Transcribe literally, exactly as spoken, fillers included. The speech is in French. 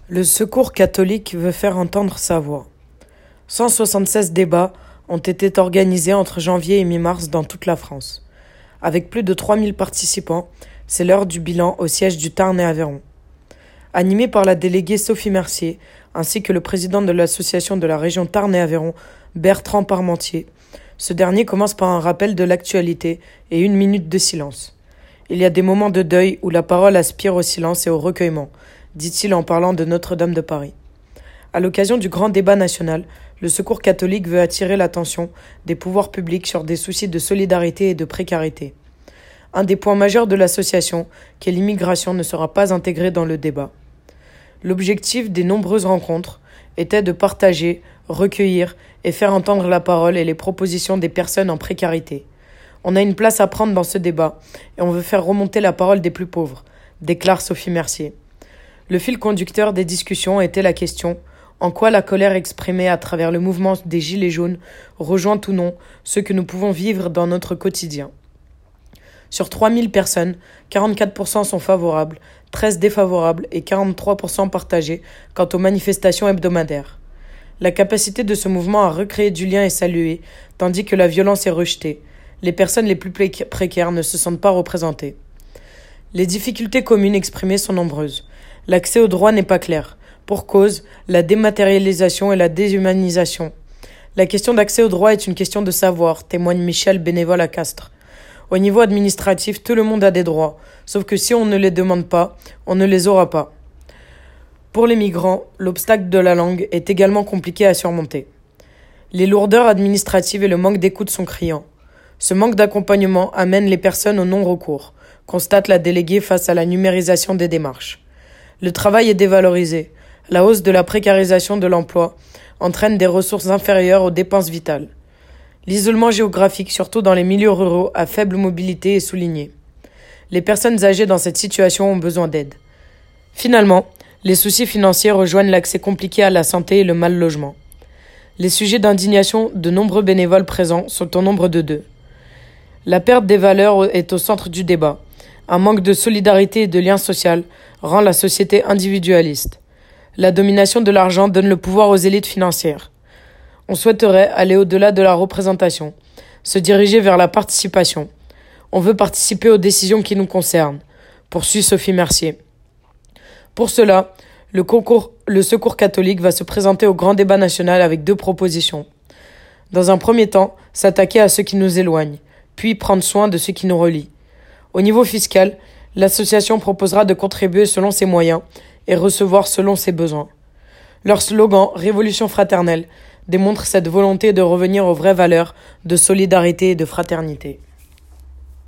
Le Secours catholique veut faire entendre sa voix. cent soixante-seize débats ont été organisés entre janvier et mi-mars dans toute la France. Avec plus de trois mille participants, c'est l'heure du bilan au siège du Tarn et Aveyron. Animé par la déléguée Sophie Mercier, ainsi que le président de l'association de la région Tarn et Aveyron, Bertrand Parmentier, ce dernier commence par un rappel de l'actualité et une minute de silence. Il y a des moments de deuil où la parole aspire au silence et au recueillement, dit-il en parlant de Notre-Dame de Paris. À l'occasion du grand débat national, le Secours catholique veut attirer l'attention des pouvoirs publics sur des soucis de solidarité et de précarité. Un des points majeurs de l'association, qui est l'immigration, ne sera pas intégré dans le débat. L'objectif des nombreuses rencontres était de partager, recueillir et faire entendre la parole et les propositions des personnes en précarité. On a une place à prendre dans ce débat et on veut faire remonter la parole des plus pauvres, déclare Sophie Mercier. Le fil conducteur des discussions était la question « En quoi la colère exprimée à travers le mouvement des Gilets jaunes rejoint ou non ce que nous pouvons vivre dans notre quotidien ?» Sur trois mille personnes, quarante-quatre pour cent sont favorables, treize défavorables et quarante-trois pour cent partagés quant aux manifestations hebdomadaires. La capacité de ce mouvement à recréer du lien est saluée, tandis que la violence est rejetée. Les personnes les plus précaires ne se sentent pas représentées. Les difficultés communes exprimées sont nombreuses. L'accès aux droits n'est pas clair. Pour cause, la dématérialisation et la déshumanisation. La question d'accès aux droits est une question de savoir, témoigne Michel, bénévole à Castres. Au niveau administratif, tout le monde a des droits, sauf que si on ne les demande pas, on ne les aura pas. Pour les migrants, l'obstacle de la langue est également compliqué à surmonter. Les lourdeurs administratives et le manque d'écoute sont criants. Ce manque d'accompagnement amène les personnes au non-recours, constate la déléguée face à la numérisation des démarches. Le travail est dévalorisé. La hausse de la précarisation de l'emploi entraîne des ressources inférieures aux dépenses vitales. L'isolement géographique, surtout dans les milieux ruraux, à faible mobilité est souligné. Les personnes âgées dans cette situation ont besoin d'aide. Finalement, les soucis financiers rejoignent l'accès compliqué à la santé et le mal logement. Les sujets d'indignation de nombreux bénévoles présents sont au nombre de deux. La perte des valeurs est au centre du débat. Un manque de solidarité et de lien social rend la société individualiste. La domination de l'argent donne le pouvoir aux élites financières. On souhaiterait aller au-delà de la représentation, se diriger vers la participation. On veut participer aux décisions qui nous concernent, poursuit Sophie Mercier. Pour cela, le, concours, le Secours catholique va se présenter au grand débat national avec deux propositions. Dans un premier temps, s'attaquer à ceux qui nous éloignent, puis prendre soin de ceux qui nous relient. Au niveau fiscal, l'association proposera de contribuer selon ses moyens et recevoir selon ses besoins. Leur slogan « Révolution fraternelle » démontre cette volonté de revenir aux vraies valeurs de solidarité et de fraternité.